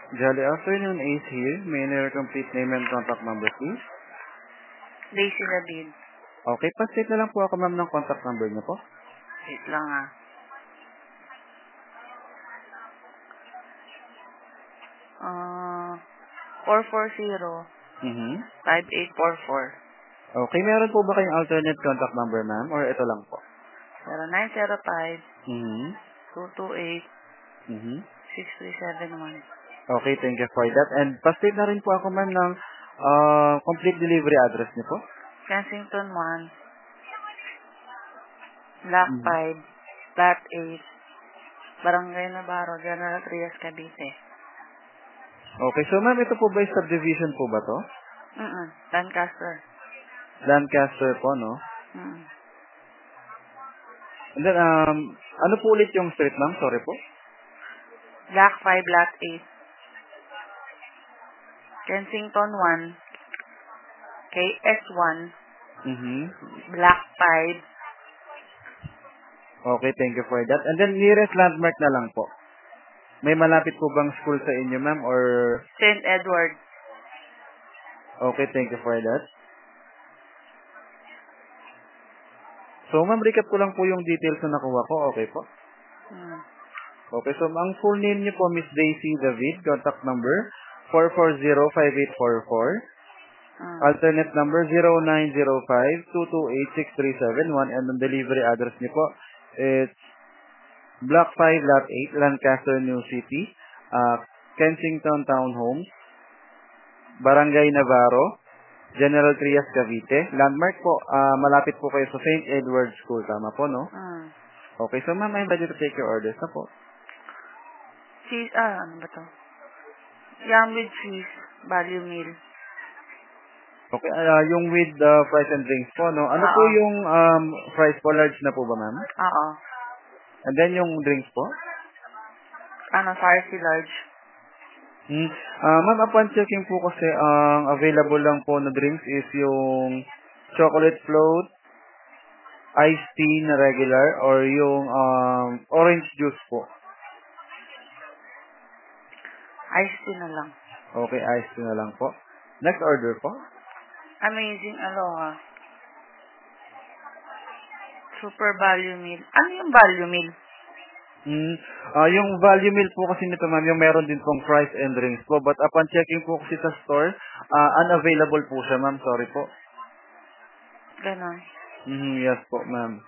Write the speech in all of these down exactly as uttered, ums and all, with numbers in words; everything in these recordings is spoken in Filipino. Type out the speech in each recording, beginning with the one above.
Jolly afternoon, Ace here. May I know your complete name and contact number, please? Daisy David. Okay, pa-state na lang po ako, ma'am, ng contact number niyo po. Wait lang ah. Uh, four four zero, Mm-hmm. five eight four four. Okay, meron po ba kayong alternate contact number, ma'am? Or ito lang po? zero nine zero five, Mm-hmm. two two eight, Mm-hmm. six three seven one. Okay, thank you for that. And pa-state na rin po ako, ma'am, ng uh, complete delivery address niyo po. Kensington one, Block Mm-hmm. five, Flat eight, Barangay Navarro, General Trias, Cavite. Okay, so ma'am, ito po ba yung subdivision po ba to? Mm-mm. Lancaster. Lancaster po, no? Mm. And then, um, ano po ulit yung street, ma'am? Sorry po. Block five, Lot eight. Kensington one, K S one, Mm-hmm. Block five, Okay, thank you for that. And then, nearest landmark na lang po. May malapit po bang school sa inyo, ma'am? Or, Saint Edward. okay, thank you for that. So, ma'am, recap ko lang po yung details na nakuha ko. Okay po. Mm. Okay, so ang full name niyo po, Miss Daisy David. Contact number, four four zero, five eight four four. Mm. Alternate number, zero nine zero five, two two eight, six three seven one. And ang delivery address niyo po, it's Block five, Lot eight, Lancaster, New City, uh, Kensington Town Homes, Barangay Navarro, General Trias, Cavite. Landmark po, uh, malapit po kayo sa Saint Edward School. Tama po, no? Mm. Okay, so ma'am, I'm ready to take your orders na po. Cheese, ah, ano ba to? Yum with cheese, value meal. Okay, uh, yung with the fries and drinks po, no? Ano po Oo. yung um, fries po? Large na po ba, ma'am? Oo. And then yung drinks po? Ano, Farsi large. Hmm. Uh, ma'am, upon checking po kasi, ang available lang po na drinks is yung chocolate float, iced tea na regular, or yung um, orange juice po. Iced tea na lang. Okay, iced tea na lang po. Next order po. Amazing Aloha. Super value meal. Ano yung value meal? Mm, ah yung value meal po kasi nito, ma'am, yung meron din pong fries and drinks po. But upon checking po kasi sa store, ah unavailable po siya, ma'am. Sorry po. Ganon. Mm, yes po, ma'am.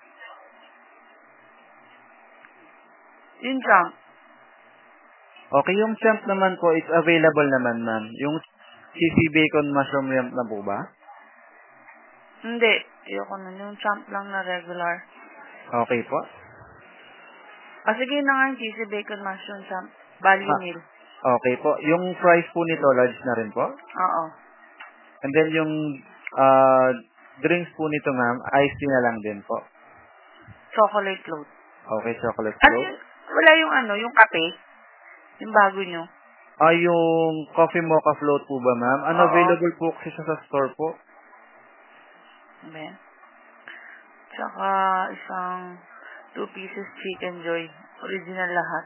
Yung jump. Okay, yung champ naman po, it's available naman, ma'am. Yung cheesy bacon mushroom ramp na po ba? Hindi. Ayoko na. Yung jump lang na regular. Okay po. Ah, sige na nga yung cheesy bacon mushroom jump. Value Ha, meal. okay po. Yung fries po nito, large na rin po. Oo. And then yung ah drinks po nito, ma'am, iced tea na lang din po. Chocolate float. Okay, chocolate Ano float. yun? Wala yung ano, yung kape? Yung bago nyo? Ah, yung coffee mocha float po ba, ma'am? Oo. Unavailable po kasi siya sa store po. Ano ba yan? Tsaka isang two pieces chicken joy. Original lahat.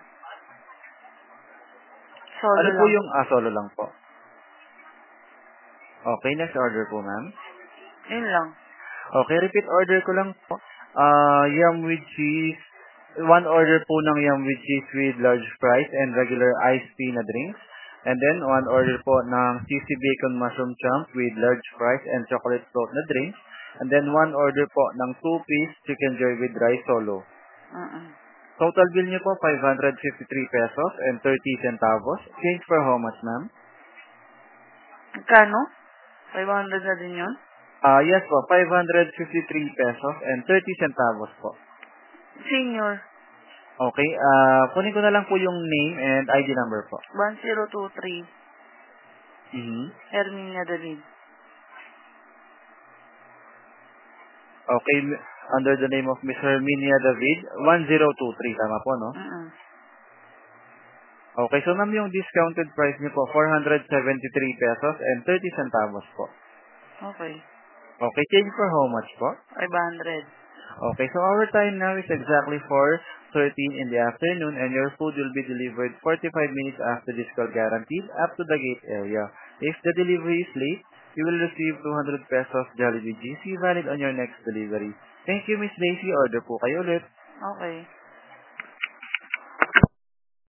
Solo Ano po lang. yung, ah, solo lang po. Okay, next order po, ma'am. Yun lang. Okay, repeat order ko lang po. Ah, yum with cheese. One order po ng yum with cheese with large fries and regular iced tea na drinks. And then, one order po ng cheesy bacon mushroom chunk with large fries and chocolate float na drinks. And then, one order po ng two-piece chicken joy with rice solo. Mm-mm. Total bill niyo po, five hundred fifty-three pesos and thirty centavos. Change for how much, ma'am? Magkano? five hundred na din yun? Ah, yes po, five hundred fifty-three pesos and thirty centavos po. Senior. Okay, ah, kunin ko na lang po yung name and I D number po. one zero two three. Mhm. Herminia David. Okay, m- under the name of Miss Herminia David, one zero two three, tama po, no? Mm-mm. Okay, so ma'am, yung discounted price niyo po, four hundred seventy-three pesos and thirty centavos po. Okay. Okay, change for how much po? five hundred. Okay, so our time now is exactly four thirteen in the afternoon, and your food will be delivered forty-five minutes after this call, guaranteed, up to the gate area. If the delivery is late, you will receive two hundred pesos Jollibee G C valid on your next delivery. Thank you, Miss Daisy. Order po kayo ulit. Okay.